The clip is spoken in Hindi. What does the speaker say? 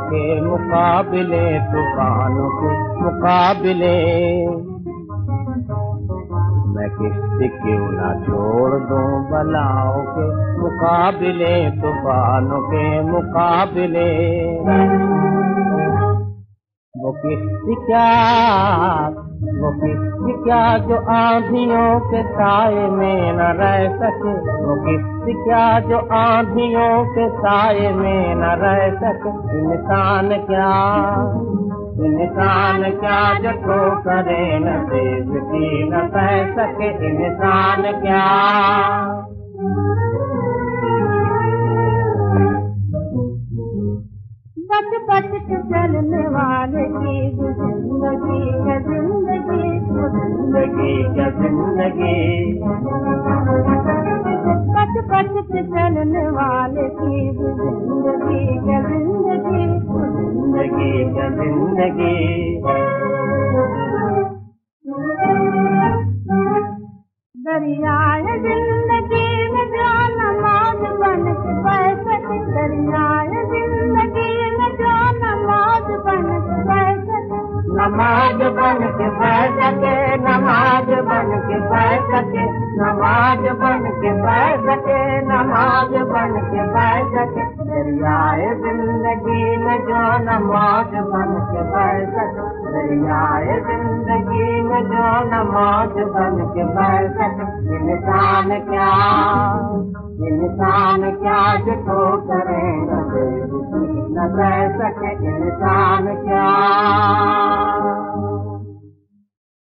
के मुकाबले, तूफानों के मुकाबले। मैं किश्ती क्यों ना छोड़ दूं बलाओं के मुकाबले, तूफानों के मुकाबले। वो किश्ती क्या जो आंधियों के साए में न रह सके, वो किश्ती क्या जो आंधियों के साए में न रह सके। इंसान क्या जो ठोकरे नसीब की न सह सके, इंसान क्या। बच बच के चलने वाले की जिंदगी का जिंदगी, जिंदगी का जिंदगी। बच बच के चलने वाले की जिंदगी का जिंदगी, जिंदगी का जिंदगी। दरियाए जिंदगी में जो नमाज बन के बह सके, दरियाए जिंदगी में जो नमाज बन के बह सके। नमाज बन के बह सके, नमाज बन के बह सके, नमाज बन के बह सके, नमाज बन के बह सके। दरियाए जिंदगी में जो नमाज बन के बह सके, दरियाए जिंदगी में जो नमाज बन के बह सके। इंसान क्या जो ठोकरे न सह सके, इंसान क्या।